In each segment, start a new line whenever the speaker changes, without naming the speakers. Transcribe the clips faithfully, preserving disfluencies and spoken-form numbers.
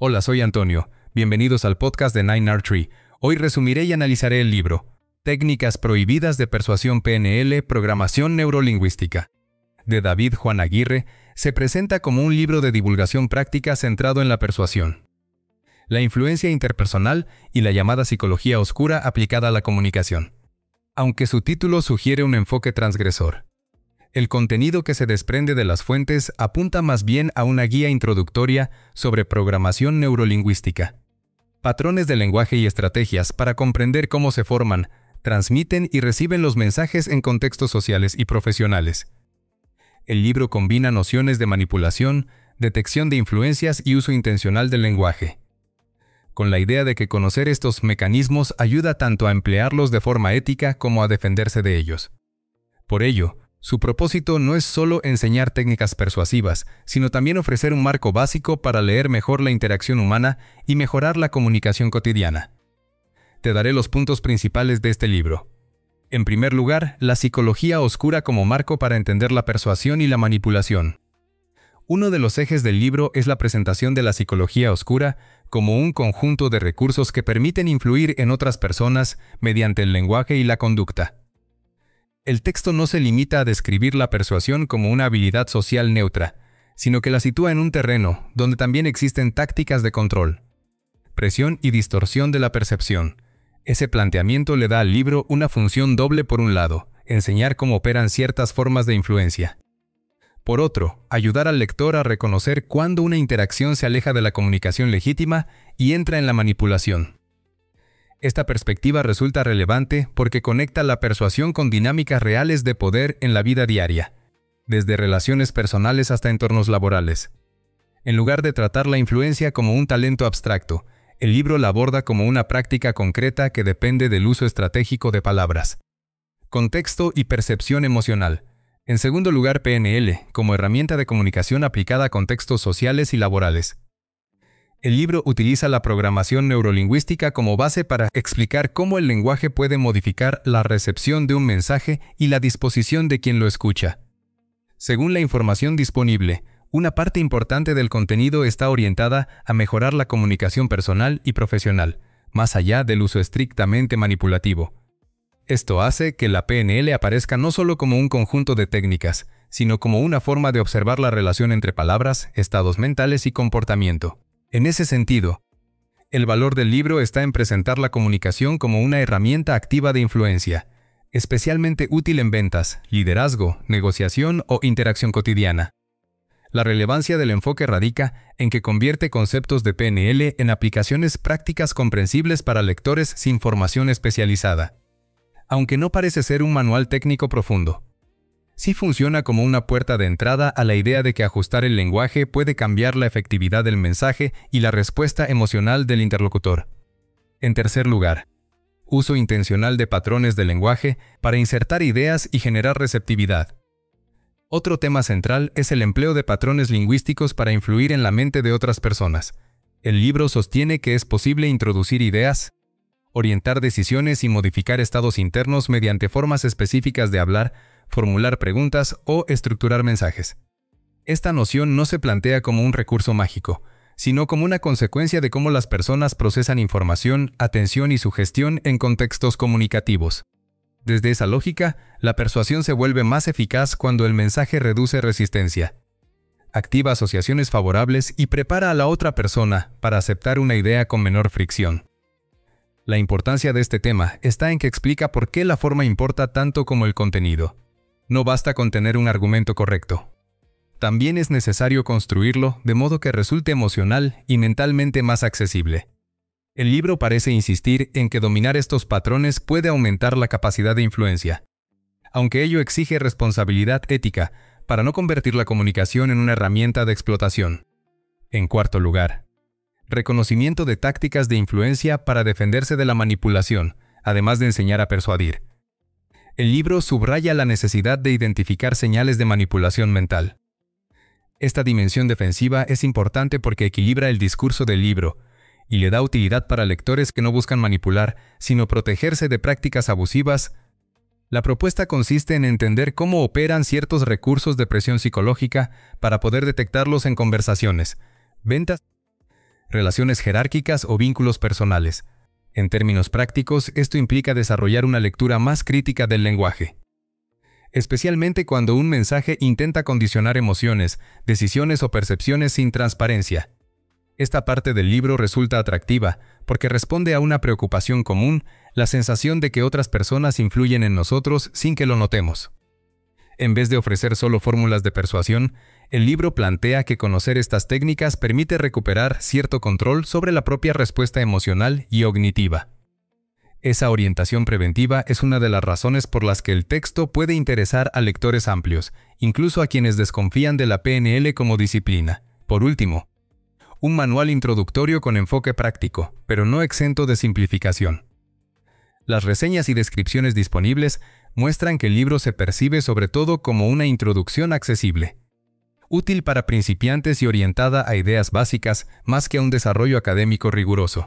Hola, soy Antonio. Bienvenidos al podcast de Nine R Tree. Hoy resumiré y analizaré el libro Técnicas prohibidas de persuasión P N L, Programación Neurolingüística, de David Juan Aguirre. Se presenta como un libro de divulgación práctica centrado en la persuasión, la influencia interpersonal y la llamada psicología oscura aplicada a la comunicación. Aunque su título sugiere un enfoque transgresor, el contenido que se desprende de las fuentes apunta más bien a una guía introductoria sobre programación neurolingüística, patrones de lenguaje y estrategias para comprender cómo se forman, transmiten y reciben los mensajes en contextos sociales y profesionales. El libro combina nociones de manipulación, detección de influencias y uso intencional del lenguaje, con la idea de que conocer estos mecanismos ayuda tanto a emplearlos de forma ética como a defenderse de ellos. Por ello, su propósito no es solo enseñar técnicas persuasivas, sino también ofrecer un marco básico para leer mejor la interacción humana y mejorar la comunicación cotidiana. Te daré los puntos principales de este libro. En primer lugar, la psicología oscura como marco para entender la persuasión y la manipulación. Uno de los ejes del libro es la presentación de la psicología oscura como un conjunto de recursos que permiten influir en otras personas mediante el lenguaje y la conducta. El texto no se limita a describir la persuasión como una habilidad social neutra, sino que la sitúa en un terreno donde también existen tácticas de control, presión y distorsión de la percepción. Ese planteamiento le da al libro una función doble: por un lado, enseñar cómo operan ciertas formas de influencia. Por otro, ayudar al lector a reconocer cuándo una interacción se aleja de la comunicación legítima y entra en la manipulación. Esta perspectiva resulta relevante porque conecta la persuasión con dinámicas reales de poder en la vida diaria, desde relaciones personales hasta entornos laborales. En lugar de tratar la influencia como un talento abstracto, el libro la aborda como una práctica concreta que depende del uso estratégico de palabras, contexto y percepción emocional. En segundo lugar, P N L, como herramienta de comunicación aplicada a contextos sociales y laborales. El libro utiliza la programación neurolingüística como base para explicar cómo el lenguaje puede modificar la recepción de un mensaje y la disposición de quien lo escucha. Según la información disponible, una parte importante del contenido está orientada a mejorar la comunicación personal y profesional, más allá del uso estrictamente manipulativo. Esto hace que la P N L aparezca no solo como un conjunto de técnicas, sino como una forma de observar la relación entre palabras, estados mentales y comportamiento. En ese sentido, el valor del libro está en presentar la comunicación como una herramienta activa de influencia, especialmente útil en ventas, liderazgo, negociación o interacción cotidiana. La relevancia del enfoque radica en que convierte conceptos de P N L en aplicaciones prácticas comprensibles para lectores sin formación especializada. Aunque no parece ser un manual técnico profundo, sí funciona como una puerta de entrada a la idea de que ajustar el lenguaje puede cambiar la efectividad del mensaje y la respuesta emocional del interlocutor. En tercer lugar, uso intencional de patrones de lenguaje para insertar ideas y generar receptividad. Otro tema central es el empleo de patrones lingüísticos para influir en la mente de otras personas. El libro sostiene que es posible introducir ideas, orientar decisiones y modificar estados internos mediante formas específicas de hablar, formular preguntas o estructurar mensajes. Esta noción no se plantea como un recurso mágico, sino como una consecuencia de cómo las personas procesan información, atención y sugestión en contextos comunicativos. Desde esa lógica, la persuasión se vuelve más eficaz cuando el mensaje reduce resistencia, activa asociaciones favorables y prepara a la otra persona para aceptar una idea con menor fricción. La importancia de este tema está en que explica por qué la forma importa tanto como el contenido. No basta con tener un argumento correcto. También es necesario construirlo de modo que resulte emocional y mentalmente más accesible. El libro parece insistir en que dominar estos patrones puede aumentar la capacidad de influencia, aunque ello exige responsabilidad ética para no convertir la comunicación en una herramienta de explotación. En cuarto lugar, reconocimiento de tácticas de influencia para defenderse de la manipulación, además de enseñar a persuadir. El libro subraya la necesidad de identificar señales de manipulación mental. Esta dimensión defensiva es importante porque equilibra el discurso del libro y le da utilidad para lectores que no buscan manipular, sino protegerse de prácticas abusivas. La propuesta consiste en entender cómo operan ciertos recursos de presión psicológica para poder detectarlos en conversaciones, ventas, relaciones jerárquicas o vínculos personales. En términos prácticos, esto implica desarrollar una lectura más crítica del lenguaje, especialmente cuando un mensaje intenta condicionar emociones, decisiones o percepciones sin transparencia. Esta parte del libro resulta atractiva porque responde a una preocupación común, la sensación de que otras personas influyen en nosotros sin que lo notemos. En vez de ofrecer solo fórmulas de persuasión, el libro plantea que conocer estas técnicas permite recuperar cierto control sobre la propia respuesta emocional y cognitiva. Esa orientación preventiva es una de las razones por las que el texto puede interesar a lectores amplios, incluso a quienes desconfían de la P N L como disciplina. Por último, un manual introductorio con enfoque práctico, pero no exento de simplificación. Las reseñas y descripciones disponibles muestran que el libro se percibe sobre todo como una introducción accesible, útil para principiantes y orientada a ideas básicas más que a un desarrollo académico riguroso.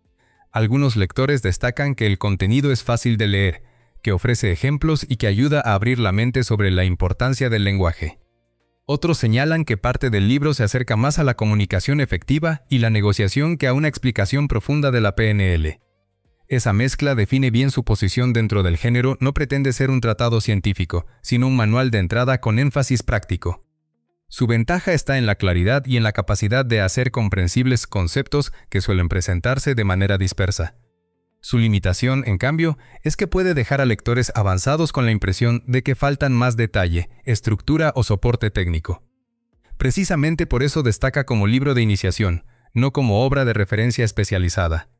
Algunos lectores destacan que el contenido es fácil de leer, que ofrece ejemplos y que ayuda a abrir la mente sobre la importancia del lenguaje. Otros señalan que parte del libro se acerca más a la comunicación efectiva y la negociación que a una explicación profunda de la P N L. Esa mezcla define bien su posición dentro del género. No pretende ser un tratado científico, sino un manual de entrada con énfasis práctico. Su ventaja está en la claridad y en la capacidad de hacer comprensibles conceptos que suelen presentarse de manera dispersa. Su limitación, en cambio, es que puede dejar a lectores avanzados con la impresión de que faltan más detalle, estructura o soporte técnico. Precisamente por eso destaca como libro de iniciación, no como obra de referencia especializada.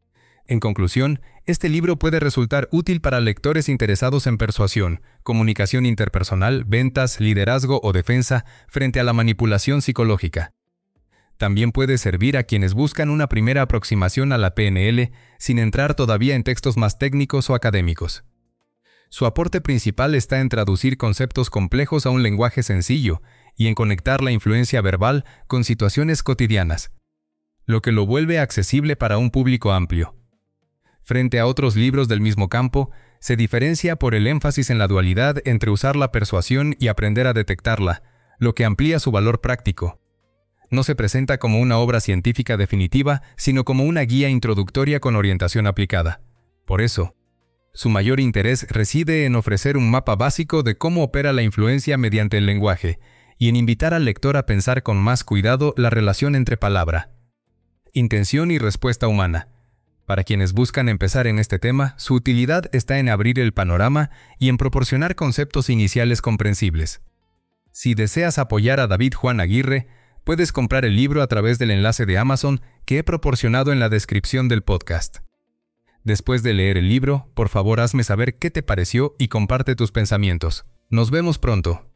En conclusión, este libro puede resultar útil para lectores interesados en persuasión, comunicación interpersonal, ventas, liderazgo o defensa frente a la manipulación psicológica. También puede servir a quienes buscan una primera aproximación a la P N L sin entrar todavía en textos más técnicos o académicos. Su aporte principal está en traducir conceptos complejos a un lenguaje sencillo y en conectar la influencia verbal con situaciones cotidianas, lo que lo vuelve accesible para un público amplio. Frente a otros libros del mismo campo, se diferencia por el énfasis en la dualidad entre usar la persuasión y aprender a detectarla, lo que amplía su valor práctico. No se presenta como una obra científica definitiva, sino como una guía introductoria con orientación aplicada. Por eso, su mayor interés reside en ofrecer un mapa básico de cómo opera la influencia mediante el lenguaje y en invitar al lector a pensar con más cuidado la relación entre palabra, intención y respuesta humana. Para quienes buscan empezar en este tema, su utilidad está en abrir el panorama y en proporcionar conceptos iniciales comprensibles. Si deseas apoyar a David Juan Aguirre, puedes comprar el libro a través del enlace de Amazon que he proporcionado en la descripción del podcast. Después de leer el libro, por favor hazme saber qué te pareció y comparte tus pensamientos. Nos vemos pronto.